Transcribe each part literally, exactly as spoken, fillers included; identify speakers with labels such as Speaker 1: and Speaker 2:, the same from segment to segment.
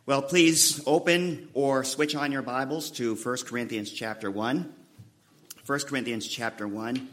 Speaker 1: Well, please open or switch on your Bibles to First Corinthians chapter one. First Corinthians chapter one.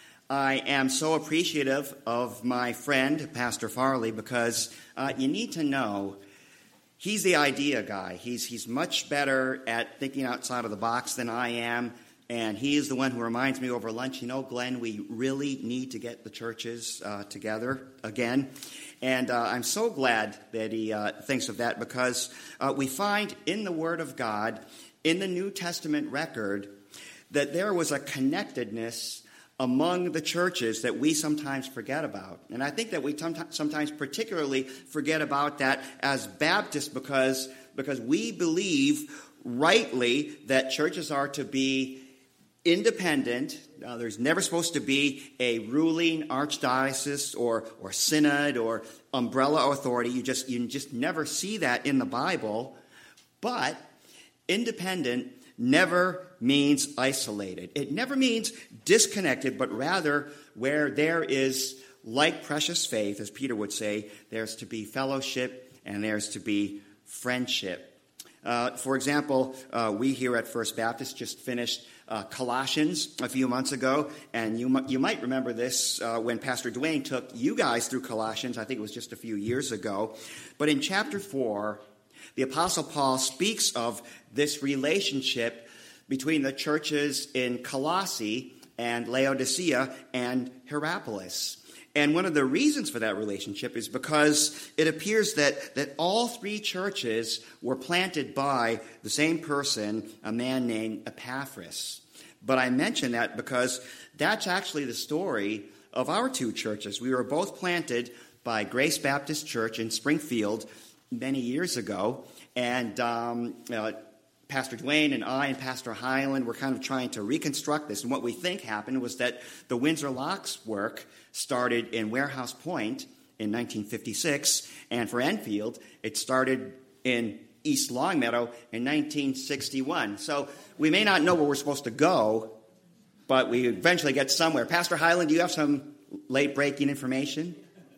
Speaker 1: I am so appreciative of my friend, Pastor Farley, because uh, you need to know he's the idea guy. He's, he's much better at thinking outside of the box than I am, and he is the one who reminds me over lunch, you know, Glenn, we really need to get the churches uh, together again. And uh, I'm so glad that he uh, thinks of that because uh, we find in the Word of God, in the New Testament record, that there was a connectedness among the churches that we sometimes forget about. And I think that we sometimes particularly forget about that as Baptists because, because we believe rightly that churches are to be independent. Uh, there's never supposed to be a ruling archdiocese or or synod or umbrella authority. You just you just never see that in the Bible. But independent never means isolated. It never means disconnected, but rather where there is like precious faith, as Peter would say, there's to be fellowship and there's to be friendship. Uh, for example, uh, we here at First Baptist just finished uh, Colossians a few months ago, and you, m- you might remember this uh, when Pastor Dwayne took you guys through Colossians. I think it was just a few years ago. But in chapter four, the Apostle Paul speaks of this relationship between the churches in Colossae and Laodicea and Hierapolis. And one of the reasons for that relationship is because it appears that, that all three churches were planted by the same person, a man named Epaphras. But I mention that because that's actually the story of our two churches. We were both planted by Grace Baptist Church in Springfield many years ago. And um, uh, Pastor Dwayne and I and Pastor Highland were kind of trying to reconstruct this. And what we think happened was that the Windsor Locks work started in Warehouse Point in nineteen fifty-six, and for Enfield, it started in East Longmeadow in nineteen sixty-one. So we may not know where we're supposed to go, but we eventually get somewhere. Pastor Highland, do you have some late-breaking information?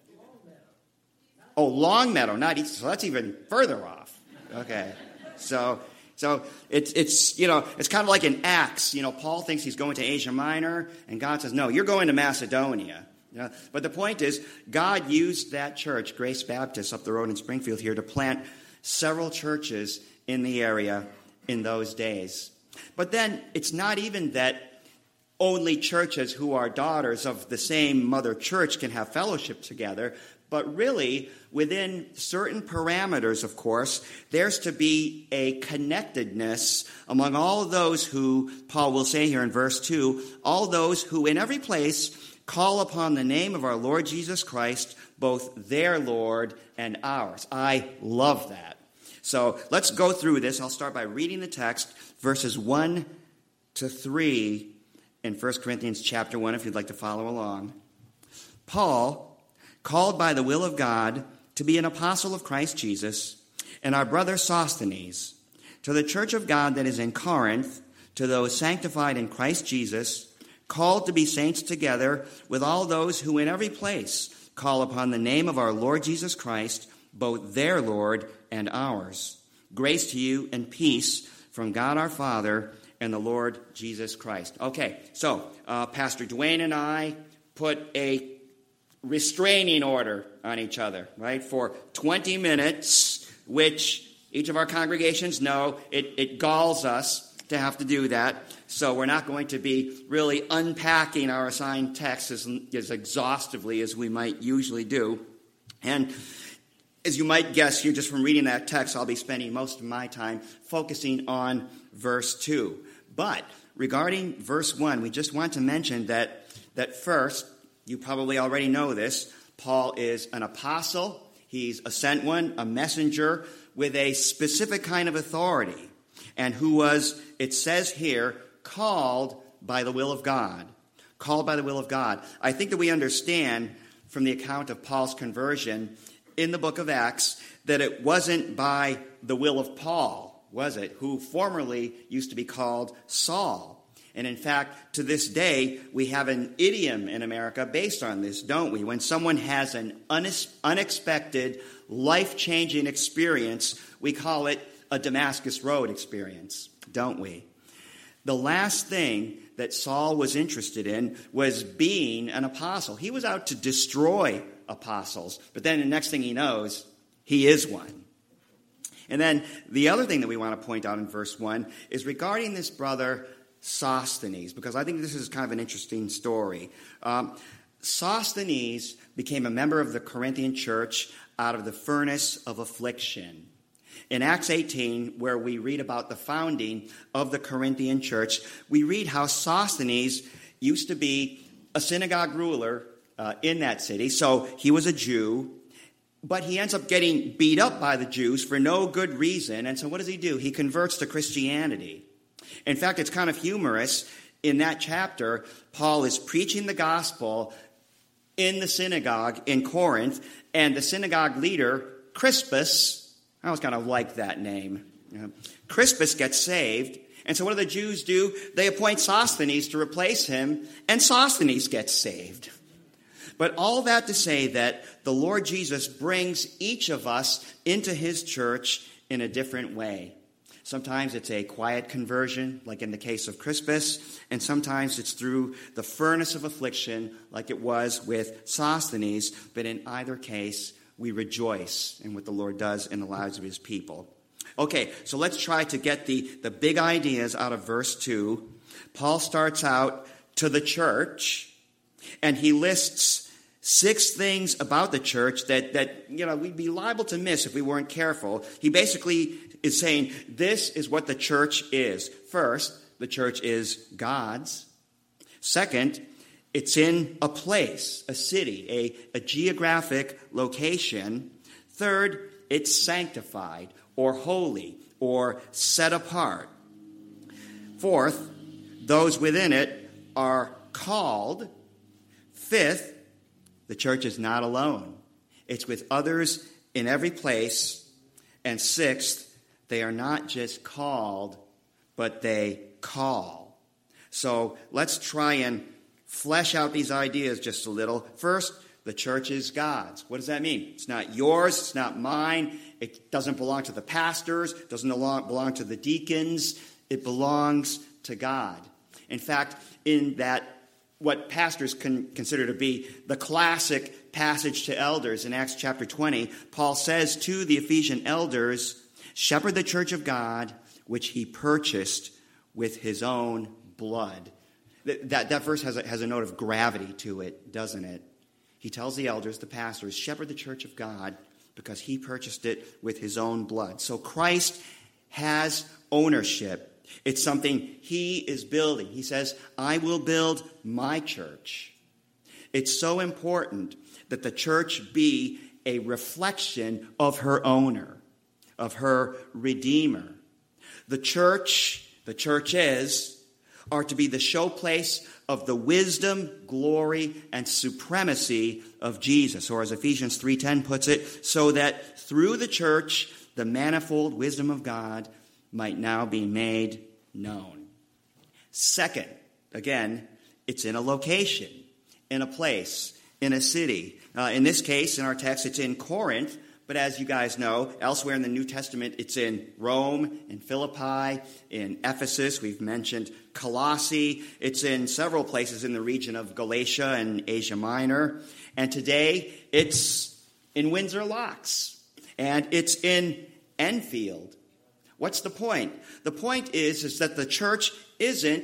Speaker 1: Oh, Longmeadow, not East, so that's even further off. Okay, so... So it's, it's you know, it's kind of like in Acts. You know, Paul thinks he's going to Asia Minor, and God says, no, you're going to Macedonia. You know? But the point is, God used that church, Grace Baptist, up the road in Springfield here, to plant several churches in the area in those days. But then it's not even that only churches who are daughters of the same mother church can have fellowship together, but really, within certain parameters, of course, there's to be a connectedness among all those who, Paul will say here in verse two, all those who in every place call upon the name of our Lord Jesus Christ, both their Lord and ours. I love that. So let's go through this. I'll start by reading the text, verses one to three in First Corinthians chapter one, if you'd like to follow along. Paul, called by the will of God to be an apostle of Christ Jesus, and our brother Sosthenes, to the church of God that is in Corinth, to those sanctified in Christ Jesus, called to be saints together with all those who in every place call upon the name of our Lord Jesus Christ, both their Lord and ours. Grace to you and peace from God our Father and the Lord Jesus Christ. Okay, so uh, Pastor Dwayne and I put a restraining order on each other, right, for twenty minutes, which each of our congregations know it, it galls us to have to do that. So we're not going to be really unpacking our assigned texts as, as exhaustively as we might usually do. And as you might guess here, just from reading that text, I'll be spending most of my time focusing on verse two. But regarding verse one, we just want to mention that, that first, you probably already know this, Paul is an apostle. He's a sent one, a messenger with a specific kind of authority, and who was, it says here, called by the will of God. Called by the will of God. I think that we understand from the account of Paul's conversion in the book of Acts that it wasn't by the will of Paul, was it, who formerly used to be called Saul. And in fact, to this day, we have an idiom in America based on this, don't we? When someone has an unexpected, life-changing experience, we call it a Damascus Road experience, don't we? The last thing that Saul was interested in was being an apostle. He was out to destroy apostles. But then the next thing he knows, he is one. And then the other thing that we want to point out in verse one is regarding this brother Sosthenes, because I think this is kind of an interesting story. Um, Sosthenes became a member of the Corinthian church out of the furnace of affliction. In Acts eighteen, where we read about the founding of the Corinthian church, we read how Sosthenes used to be a synagogue ruler uh, in that city. So he was a Jew, but he ends up getting beat up by the Jews for no good reason. And so what does he do? He converts to Christianity. In fact, it's kind of humorous. In that chapter, Paul is preaching the gospel in the synagogue in Corinth, and the synagogue leader, Crispus, I always kind of like that name. You know, Crispus gets saved. And so what do the Jews do? They appoint Sosthenes to replace him, and Sosthenes gets saved. But all that to say that the Lord Jesus brings each of us into his church in a different way. Sometimes it's a quiet conversion, like in the case of Crispus, and sometimes it's through the furnace of affliction, like it was with Sosthenes. But in either case, we rejoice in what the Lord does in the lives of his people. Okay, so let's try to get the, the big ideas out of verse two. Paul starts out to the church, and he lists six things about the church that, that you know, we'd be liable to miss if we weren't careful. He basically is saying this is what the church is. First, the church is God's. Second, it's in a place, a city, a, a geographic location. Third, it's sanctified or holy or set apart. Fourth, those within it are called. Fifth, the church is not alone. It's with others in every place. And sixth, they are not just called, but they call. So let's try and flesh out these ideas just a little. First, the church is God's. What does that mean? It's not yours. It's not mine. It doesn't belong to the pastors. It doesn't belong to the deacons. It belongs to God. In fact, in that, what pastors can consider to be the classic passage to elders in Acts chapter twenty, Paul says to the Ephesian elders, shepherd the church of God, which he purchased with his own blood. That, that, that verse has a, has a note of gravity to it, doesn't it? He tells the elders, the pastors, shepherd the church of God because he purchased it with his own blood. So Christ has ownership. It's something he is building. He says, I will build my church. It's so important that the church be a reflection of her owner, of her Redeemer. The church, the churches, are to be the showplace of the wisdom, glory, and supremacy of Jesus. Or as Ephesians three ten puts it, so that through the church, the manifold wisdom of God might now be made known. Second, again, it's in a location, in a place, in a city. Uh, in this case, in our text, it's in Corinth. But as you guys know, elsewhere in the New Testament, it's in Rome, in Philippi, in Ephesus. We've mentioned Colossae. It's in several places in the region of Galatia and Asia Minor. And today, it's in Windsor Locks. And it's in Enfield. What's the point? The point is, is that the church isn't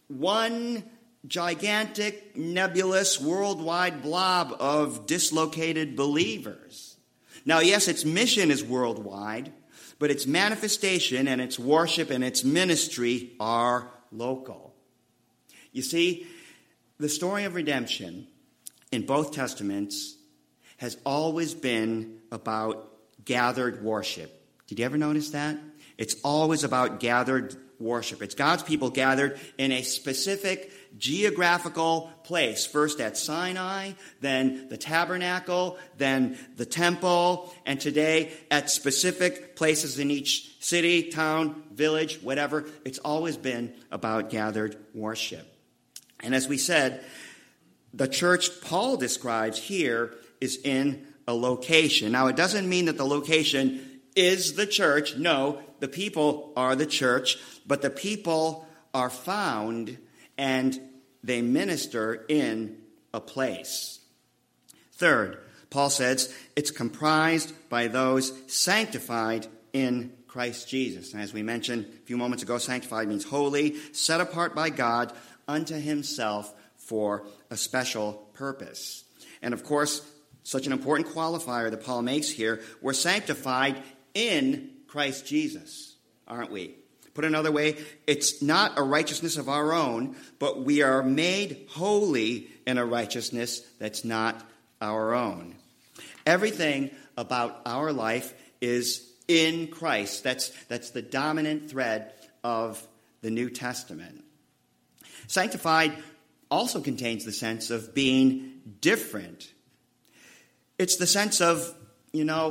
Speaker 1: one gigantic, nebulous, worldwide blob of dislocated believers. Now, yes, its mission is worldwide, but its manifestation and its worship and its ministry are local. You see, the story of redemption in both Testaments has always been about gathered worship. Did you ever notice that? It's always about gathered worship. It's God's people gathered in a specific geographical place. First at Sinai, then the tabernacle, then the temple, and today at specific places in each city, town, village, whatever. It's always been about gathered worship. And as we said, the church Paul describes here is in a location. Now, it doesn't mean that the location is the church. No, the people are the church, but the people are found and they minister in a place. Third, Paul says it's comprised by those sanctified in Christ Jesus. And as we mentioned a few moments ago, sanctified means holy, set apart by God unto himself for a special purpose. And of course, such an important qualifier that Paul makes here, we're sanctified in Christ Jesus, aren't we? Put another way, it's not a righteousness of our own, but we are made holy in a righteousness that's not our own. Everything about our life is in Christ. That's, that's the dominant thread of the New Testament. Sanctified also contains the sense of being different. It's the sense of, you know,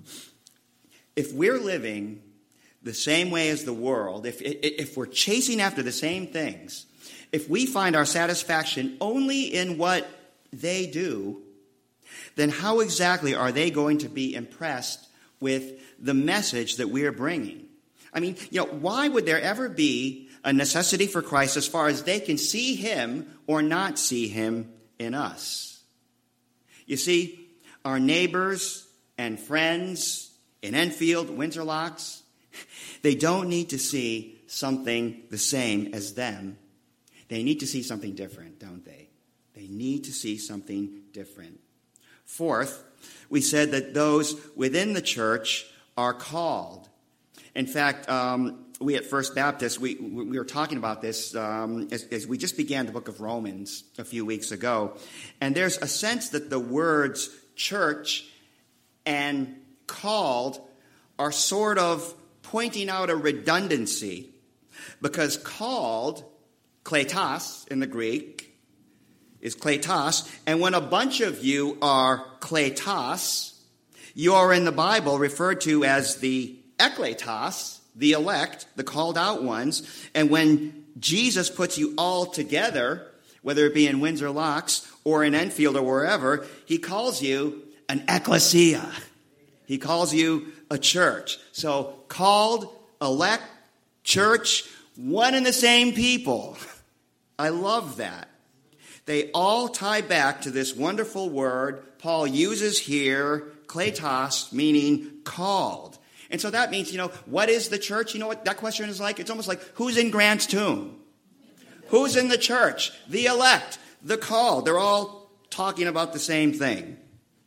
Speaker 1: if we're living the same way as the world, if if we're chasing after the same things, if we find our satisfaction only in what they do, then how exactly are they going to be impressed with the message that we're bringing? I mean, you know, why would there ever be a necessity for Christ as far as they can see him or not see him in us? You see, our neighbors and friends in Enfield, Windsor Locks, they don't need to see something the same as them. They need to see something different, don't they? They need to see something different. Fourth, we said that those within the church are called. In fact, um, we at First Baptist, we, we were talking about this um, as, as we just began the book of Romans a few weeks ago. And there's a sense that the words church and called are sort of pointing out a redundancy, because called, kletos in the Greek, is kletos, and when a bunch of you are kletos, you are in the Bible referred to as the ekletos, the elect, the called out ones, and when Jesus puts you all together, whether it be in Windsor Locks or in Enfield or wherever, he calls you an ecclesia. He calls you a church. So called, elect, church, one and the same people. I love that. They all tie back to this wonderful word Paul uses here, kletos, meaning called. And so that means, you know, what is the church? You know what that question is like? It's almost like, who's in Grant's tomb? Who's in the church? The elect, the called. They're all talking about the same thing.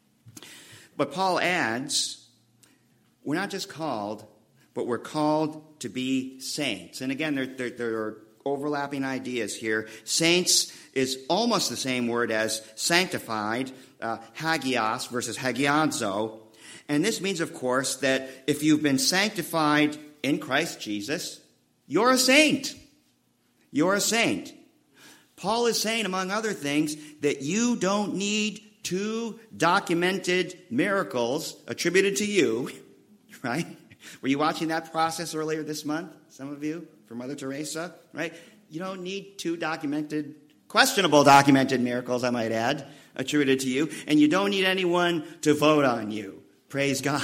Speaker 1: But Paul adds, we're not just called, but we're called to be saints. And again, there, there, there are overlapping ideas here. Saints is almost the same word as sanctified, uh, hagios versus hagiadzo. And this means, of course, that if you've been sanctified in Christ Jesus, you're a saint. You're a saint. Paul is saying, among other things, that you don't need two documented miracles attributed to you, right? Were you watching that process earlier this month, some of you, for Mother Teresa, right? You don't need two documented, questionable documented miracles, I might add, attributed to you, and you don't need anyone to vote on you. Praise God.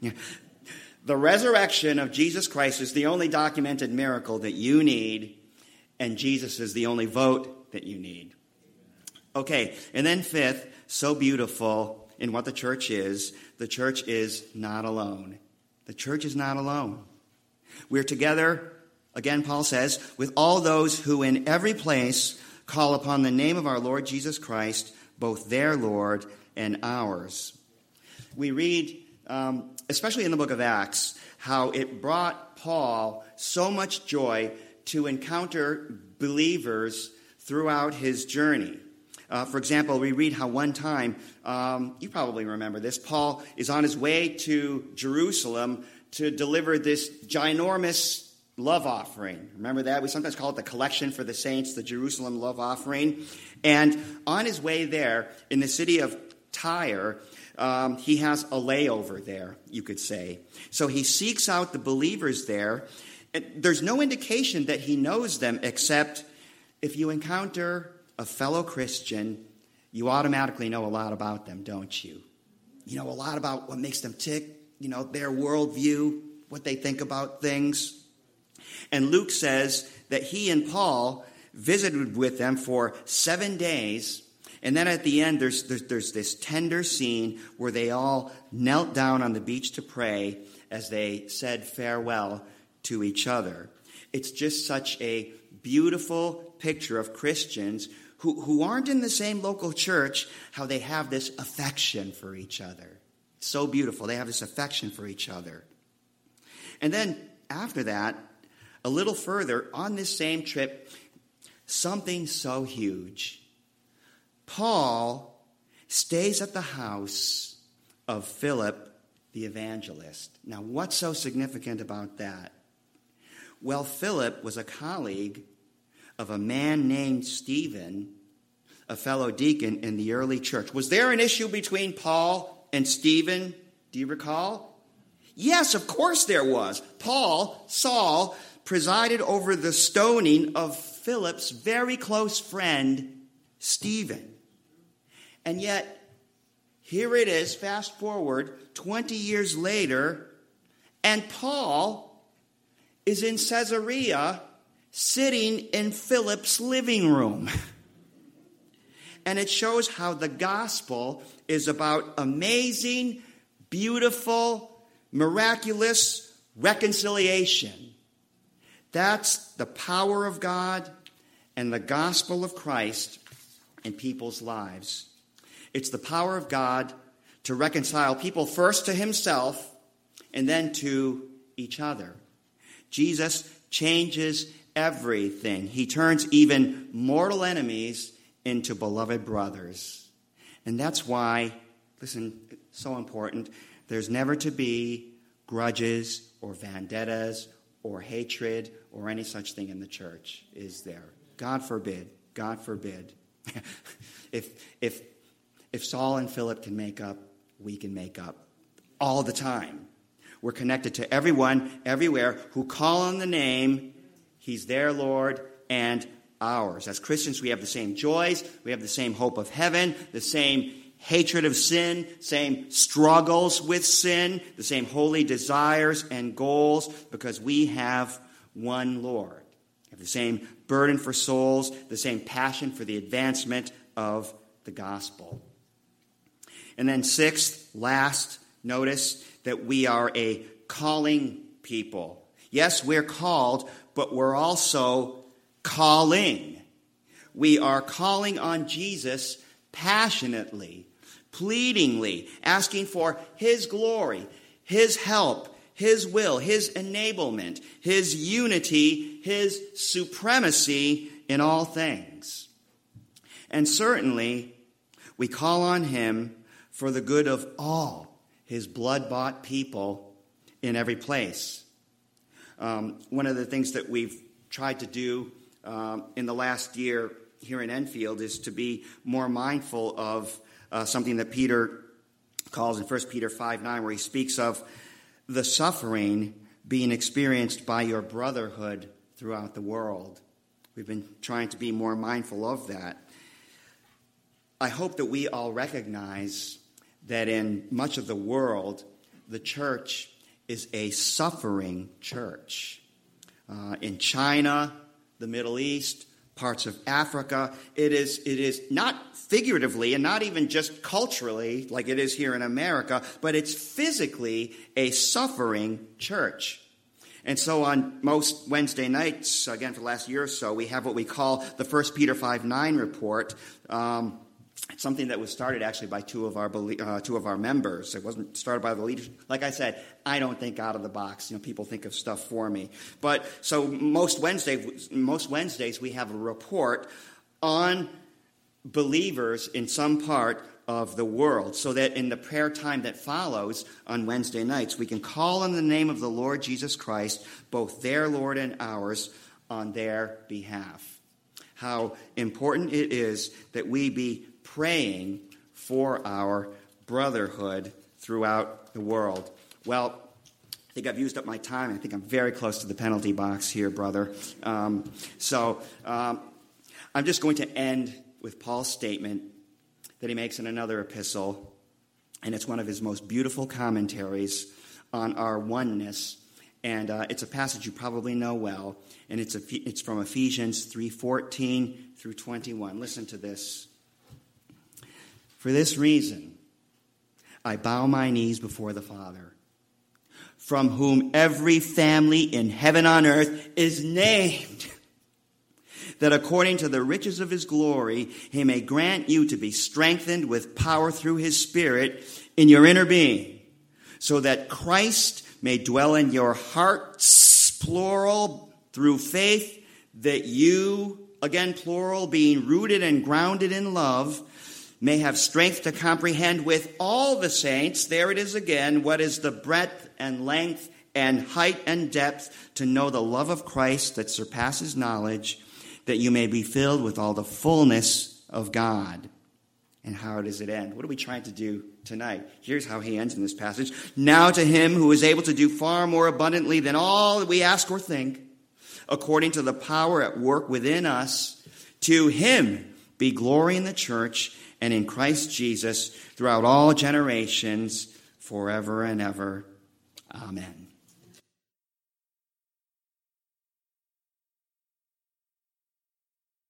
Speaker 1: The resurrection of Jesus Christ is the only documented miracle that you need, and Jesus is the only vote that you need. Okay, and then fifth, so beautiful in what the church is, the church is not alone. The church is not alone. We're together, again, Paul says, with all those who in every place call upon the name of our Lord Jesus Christ, both their Lord and ours. We read, um, especially in the book of Acts, how it brought Paul so much joy to encounter believers throughout his journey. Uh, for example, we read how one time, um, you probably remember this, Paul is on his way to Jerusalem to deliver this ginormous love offering. Remember that? We sometimes call it the collection for the saints, the Jerusalem love offering. And on his way there, in the city of Tyre, um, he has a layover there, you could say. So he seeks out the believers there. And there's no indication that he knows them, except if you encounter a fellow Christian, you automatically know a lot about them, don't you? You know a lot about what makes them tick, you know, their worldview, what they think about things. And Luke says that he and Paul visited with them for seven days. And then at the end, there's, there's, there's this tender scene where they all knelt down on the beach to pray as they said farewell to each other. It's just such a beautiful picture of Christians who, who aren't in the same local church, how they have this affection for each other. It's so beautiful. They have this affection for each other. And then after that, a little further, on this same trip, something so huge. Paul stays at the house of Philip the evangelist. Now, what's so significant about that? Well, Philip was a colleague of a man named Stephen, a fellow deacon in the early church. Was there an issue between Paul and Stephen? Do you recall? Yes, of course there was. Paul, Saul, presided over the stoning of Philip's very close friend, Stephen. And yet, here it is, fast forward, twenty years later, and Paul is in Caesarea, sitting in Philip's living room. And it shows how the gospel is about amazing, beautiful, miraculous reconciliation. That's the power of God and the gospel of Christ in people's lives. It's the power of God to reconcile people first to himself and then to each other. Jesus changes everything. He turns even mortal enemies into beloved brothers. And that's why, listen, it's so important, there's never to be grudges or vendettas or hatred or any such thing in the church, is there? God forbid. God forbid. if if if Saul and Philip can make up, we can make up all the time. We're connected to everyone, everywhere, who call on the name. He's their Lord and ours. As Christians, we have the same joys. We have the same hope of heaven, the same hatred of sin, same struggles with sin, the same holy desires and goals, because we have one Lord. We have the same burden for souls, the same passion for the advancement of the gospel. And then sixth, last, notice that we are a calling people. Yes, we're called, but we're also calling. We are calling on Jesus passionately, pleadingly, asking for his glory, his help, his will, his enablement, his unity, his supremacy in all things. And certainly, we call on him for the good of all his blood-bought people in every place. Um, one of the things that we've tried to do um, in the last year here in Enfield is to be more mindful of uh, something that Peter calls in First Peter five nine, where he speaks of the suffering being experienced by your brotherhood throughout the world. We've been trying to be more mindful of that. I hope that we all recognize that in much of the world, the church is a suffering church. Uh, in China, the Middle East, parts of Africa, it is, it is not figuratively and not even just culturally like it is here in America, but it's physically a suffering church. And so on most Wednesday nights, again for the last year or so, we have what we call the First Peter five nine report. Um, It's something that was started actually by two of our uh, two of our members. It wasn't started by the leadership. Like I said, I don't think out of the box. You know, people think of stuff for me. But so most Wednesday, most Wednesdays we have a report on believers in some part of the world, so that in the prayer time that follows on Wednesday nights, we can call on the name of the Lord Jesus Christ, both their Lord and ours, on their behalf. How important it is that we be praying for our brotherhood throughout the world. Well, I think I've used up my time. I think I'm very close to the penalty box here, brother. Um, so um, I'm just going to end with Paul's statement that he makes in another epistle, and it's one of his most beautiful commentaries on our oneness, and uh, it's a passage you probably know well, and it's, a, it's from Ephesians three fourteen through twenty-one. Listen to this. For this reason, I bow my knees before the Father, from whom every family in heaven on earth is named, that according to the riches of his glory, he may grant you to be strengthened with power through his Spirit in your inner being, so that Christ may dwell in your hearts, plural, through faith, that you, again plural, being rooted and grounded in love, may have strength to comprehend with all the saints, there it is again, what is the breadth and length and height and depth, to know the love of Christ that surpasses knowledge, that you may be filled with all the fullness of God. And how does it end? What are we trying to do tonight? Here's how he ends in this passage. Now to him who is able to do far more abundantly than all that we ask or think, according to the power at work within us, to him be glory in the church and in Christ Jesus throughout all generations, forever and ever. Amen.